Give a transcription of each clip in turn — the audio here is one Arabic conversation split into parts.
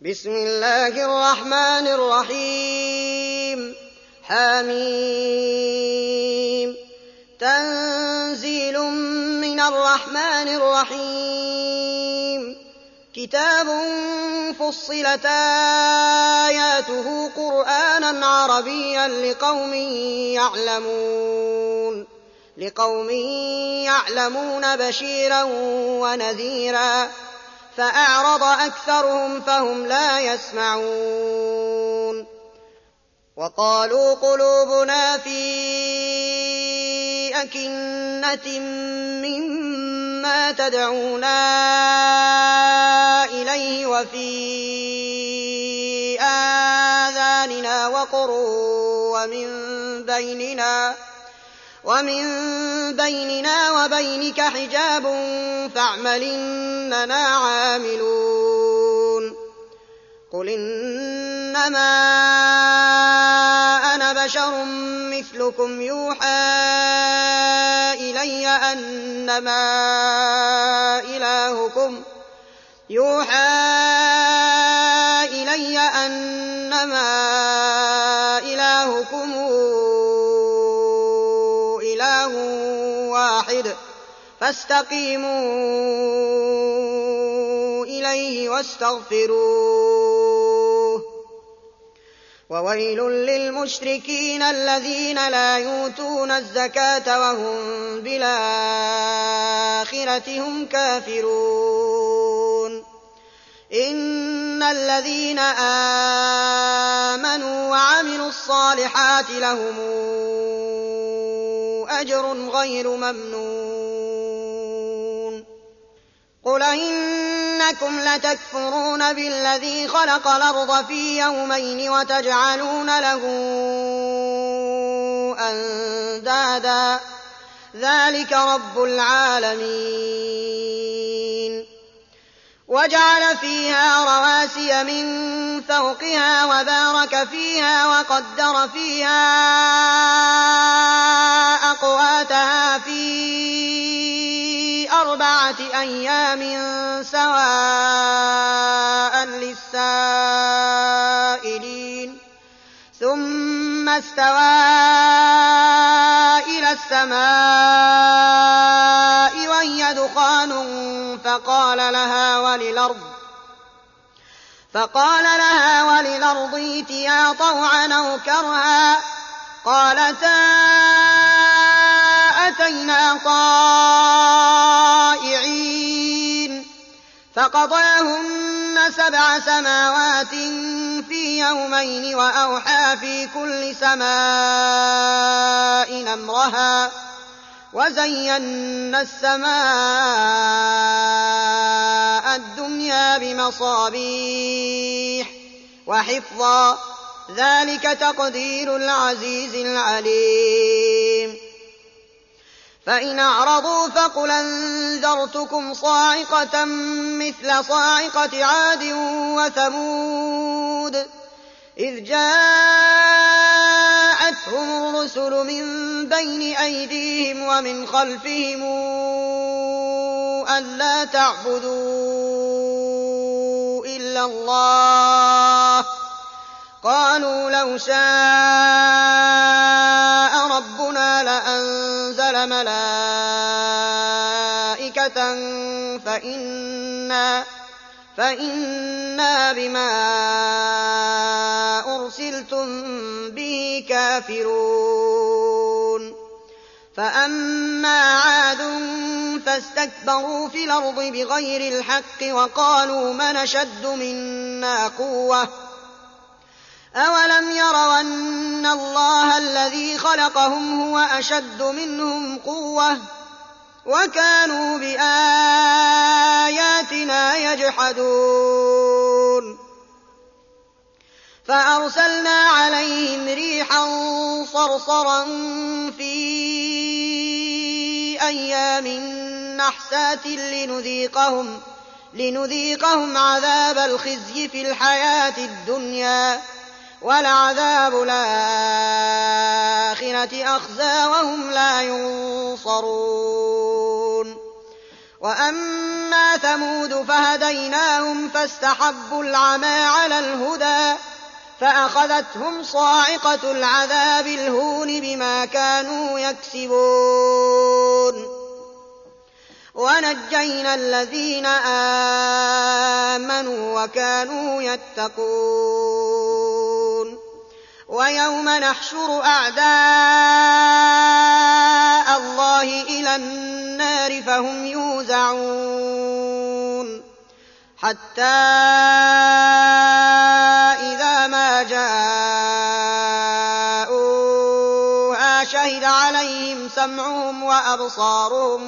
بسم الله الرحمن الرحيم حميم تنزيل من الرحمن الرحيم كتاب فصلت آياته قرآنا عربيا لقوم يعلمون بشيرا ونذيرا فأعرض أكثرهم فهم لا يسمعون وقالوا قلوبنا في أكنة مما تدعونا إليه وفي آذاننا وقر ومن بيننا وبينك حجاب فاعمل إننا عاملون قل إنما أنا بشر مثلكم يوحى إلي أنما إلهكم إله واحد فاستقيموا إليه واستغفروه وويل للمشركين الذين لا يؤتون الزكاة وهم بالآخرة هم كافرون إن الذين آمنوا وعملوا الصالحات لهم أجر غير ممنون قل إنكم لتكفرون بالذي خلق الأرض في يومين وتجعلون له أندادا ذلك رب العالمين وجعل فيها رواسي من فوقها وبارك فيها وقدر فيها أقواتها في 4 أيام سواء للسائلين ثم استوى إلى السماء وهي دخان فقال لها وللأرض ائتيا طوعا أو كرها قالتا أتينا طائعين فقضاهن 7 سماوات في يومين وأوحى في كل سماء أمرها وزينا السماء الدنيا بمصابيح وحفظا ذلك تقدير العزيز العليم فإن أعرضوا فقل أنذرتكم صاعقة مثل صاعقة عاد وثمود إذ جاءتهم الرسل من بين أيديهم ومن خلفهم ألا تعبدوا إلا الله قالوا لو شاء ربنا لأنزل ملائكة فإنا بما أرسلتم به كافرون فأما عاد فاستكبروا في الأرض بغير الحق وقالوا من أشد منا قوة أولم يروا أن الله الذي خلقهم هو أشد منهم قوة وكانوا بآياتنا يجحدون فأرسلنا عليهم ريحا صرصرا في أيام نحسات لنذيقهم عذاب الخزي في الحياة الدنيا ولعذاب الآخرة أخزى وهم لا ينصرون وأما ثمود فهديناهم فاستحبوا العمى على الهدى فأخذتهم صاعقة العذاب الهون بما كانوا يكسبون ونجينا الذين آمنوا وكانوا يتقون ويوم نحشر أعداء الله إلى النار فهم يوزعون حتى إذا ما جاءوها شهد عليهم سمعهم وأبصارهم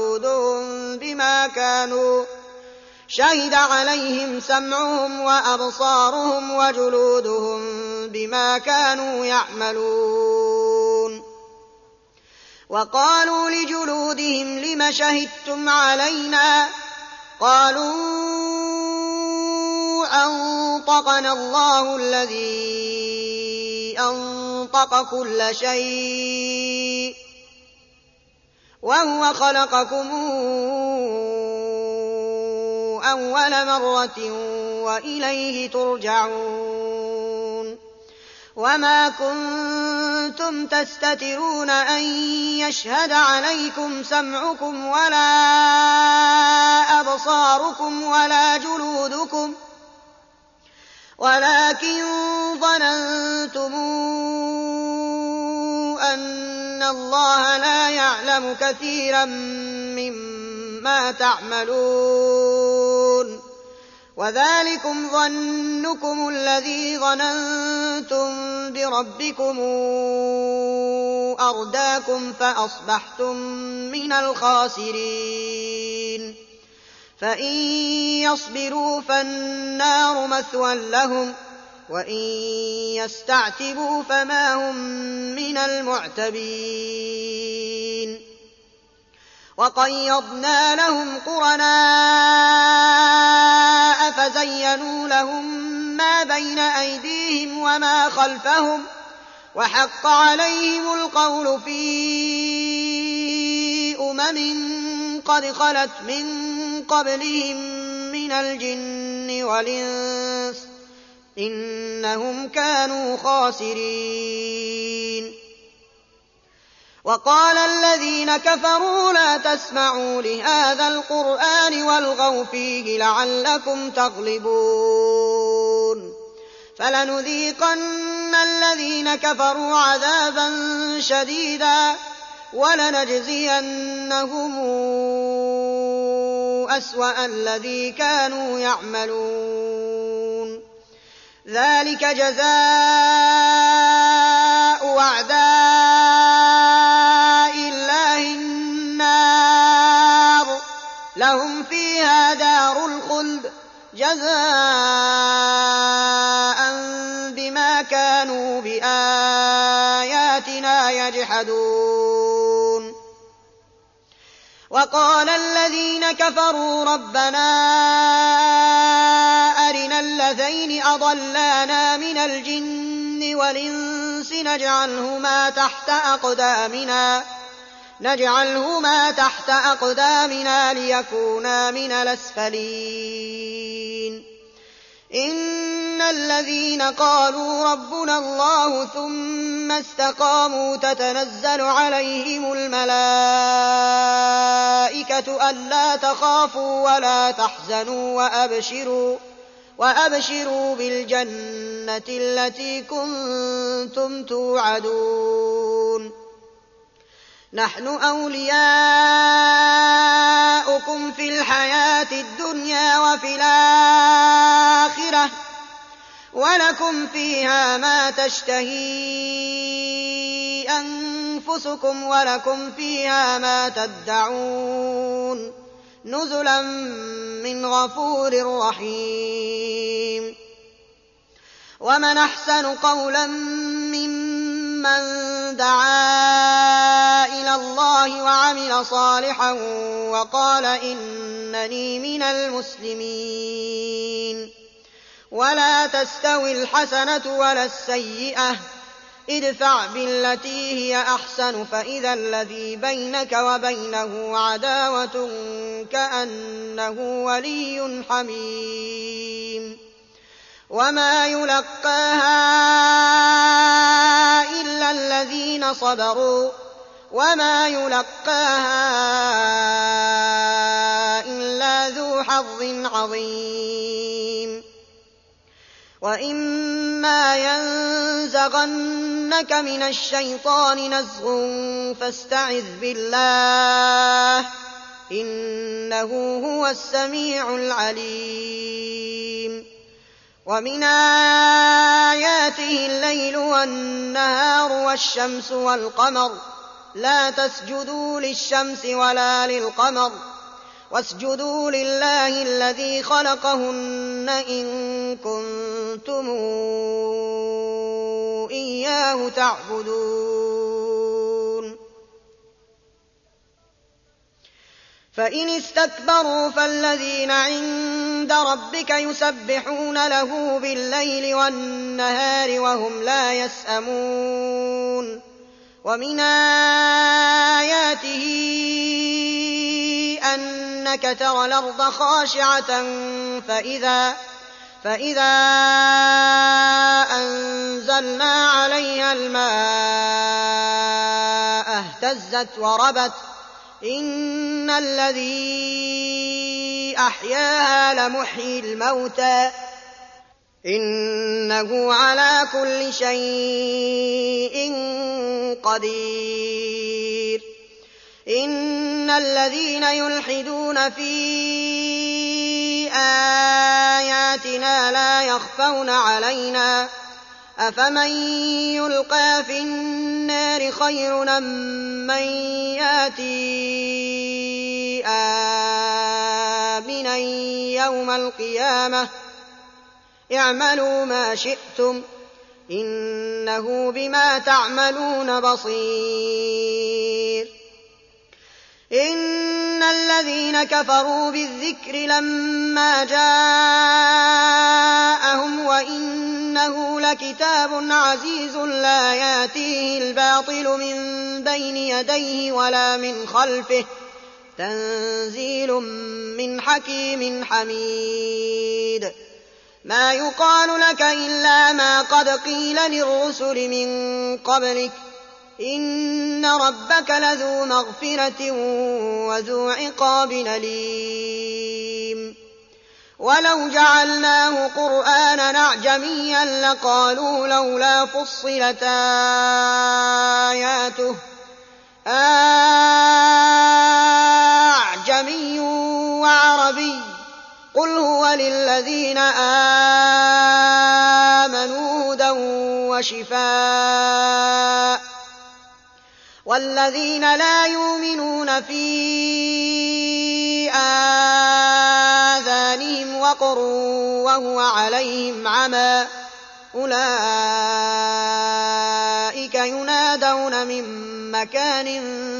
وجلودهم بما كانوا يعملون وقالوا لجلودهم لم شهدتم علينا قالوا أنطقنا الله الذي أنطق كل شيء وهو خلقكم أول مرة وإليه ترجعون وما كنتم تستترون أن يشهد عليكم سمعكم ولا أبصاركم ولا جلودكم ولكن ظننتم أن الله لا يعلم كثيرا مما تعملون وذلكم ظنكم الذي ظننتم بربكم أرداكم فأصبحتم من الخاسرين فإن يصبروا فالنار مثوى لهم وإن يستعتبوا فما هم من المعتبين وقيضنا لهم قرناء فزينوا لهم ما بين أيديهم وما خلفهم وحق عليهم القول في قد خلت من قبلهم من الجن والإنس إنهم كانوا خاسرين وقال الذين كفروا لا تسمعوا لهذا القرآن والغوا فيه لعلكم تغلبون فلنذيقن الذين كفروا عذابا شديدا ولنجزينهم أسوأ الذي كانوا يعملون ذلك جزاء أعداء الله النار لهم فيها دار الخلد جزاء بما كانوا بآياتنا يجحدون وقال الذين كفروا ربنا أرنا الذين أضلانا من الجن والإنس نجعلهما تحت أقدامنا ليكونا من الأسفلين إن الذين قالوا ربنا الله ثم استقاموا تتنزل عليهم الملائكة ألا تخافوا ولا تحزنوا وأبشروا بالجنة التي كنتم توعدون نحن أولياؤكم في الحياة الدنيا وفي الآخرة ولكم فيها ما تشتهي أنفسكم ولكم فيها ما تدعون نزلا من غفور رحيم ومن أحسن قولا ممن دعا إلى الله وعمل صالحا وقال إنني من المسلمين ولا تستوي الحسنة ولا السيئة ادفع بالتي هي أحسن فإذا الذي بينك وبينه عداوة كأنه ولي حميم وما يلقاها إلا الذين صبروا وما يلقاها إلا ذو حظ عظيم وإما ينزغنك من الشيطان نزغ فاستعذ بالله إنه هو السميع العليم ومن آياته الليل والنهار والشمس والقمر لا تسجدوا للشمس ولا للقمر واسجدوا لله الذي خلقهن إن كنتم إياه تعبدون فإن استكبروا فالذين عند ربك يسبحون له بالليل والنهار وهم لا يسأمون ومن آياته أنك ترى الأرض خاشعة فإذا أنزلنا عليها الماء اهتزت وربت إن الذي أحياها لمحيي الموتى إنه على كل شيء قدير إن الذين يلحدون في آياتنا لا يخفون علينا أفمن يلقى في النار خير أم من يأتي آمنا يوم القيامة اعملوا ما شئتم إنه بما تعملون بصير إن الذين كفروا بالذكر لما جاءهم وإنه لكتاب عزيز لا يأتيه الباطل من بين يديه ولا من خلفه تنزيل من حكيم حميد ما يقال لك إلا ما قد قيل للرسل من قبلك إن ربك لذو مغفرة وذو عقاب أليم ولو جعلناه قرآنا أعجميا لقالوا لولا فصلت آياته أعجمي وعربي قل هو للذين آمنوا هدى وشفاء والذين لا يؤمنون في آذانهم وقر وهو عليهم عمى أولئك ينادون من مكان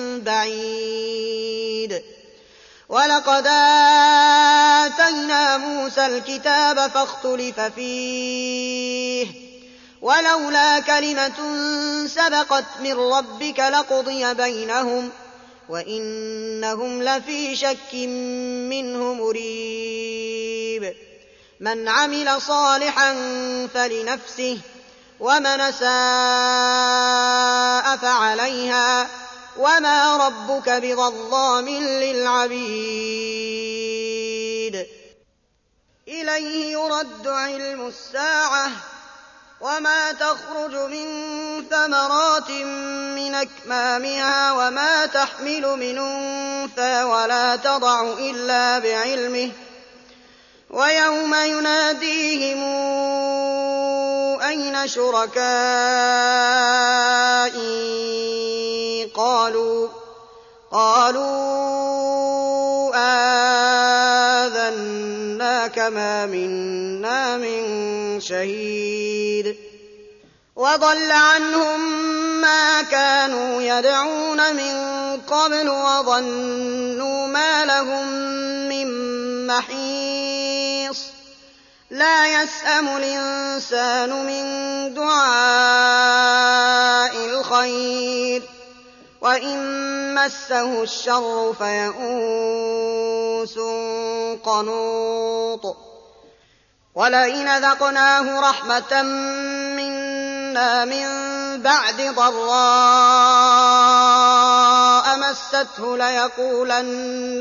بعيد ولقد آتينا موسى الكتاب فاختلف فيه ولولا كلمة سبقت من ربك لقضي بينهم وإنهم لفي شك منه مريب من عمل صالحا فلنفسه ومن أساء فعليها وما ربك بظلام للعبيد إليه يرد علم الساعة وما تخرج من ثمرات من أكمامها وما تحمل من أنثى ولا تضع إلا بعلمه ويوم يناديهم أين شركائي قالوا آذناك ما منا من شهيد وضل عنهم ما كانوا يدعون من قبل وظنوا ما لهم من محيص لا يسأم الإنسان من دعاء الخير وإن مسه الشر فيئوس قنوط ولئن ذقناه رحمة منا من بعد ضراء مسته ليقولن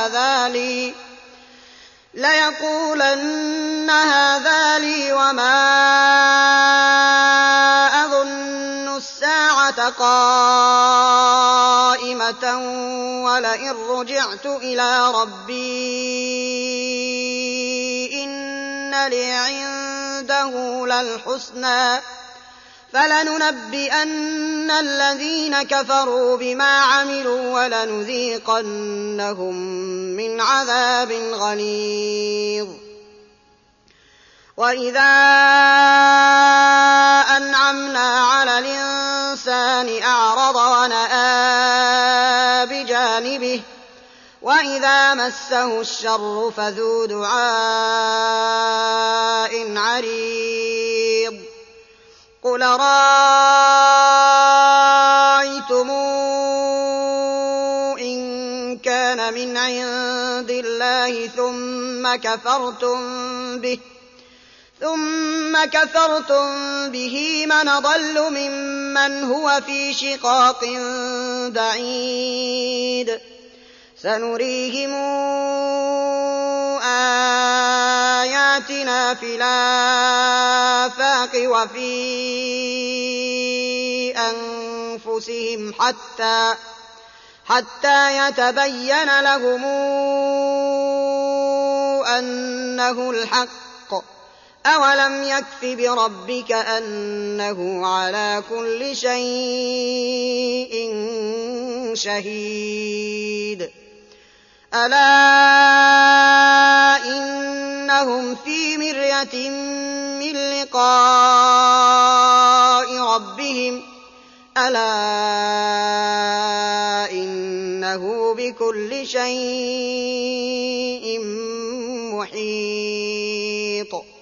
هذا لي وما أظن الساعة قائمة ولئن رجعت إلى ربي إن لي عنده للحسنى فلننبئن الذين كفروا بما عملوا ولنذيقنهم من عذاب غليظ وإذا أنعمنا على الإنسان أعرض ونأى بجانبه وإذا مسه الشر فذو دعاء عريض قل رأيتم إن كان من عند الله ثم كفرتم به من أضل ممن هو في شقاق بعيد سنريهم آياتنا في الآفاق وفي أنفسهم حتى يتبين لهم أنه الحق أولم يكف بربك أنه على كل شيء شهيد ألا إنهم في مرية من لقاء ربهم ألا إنه بكل شيء محيط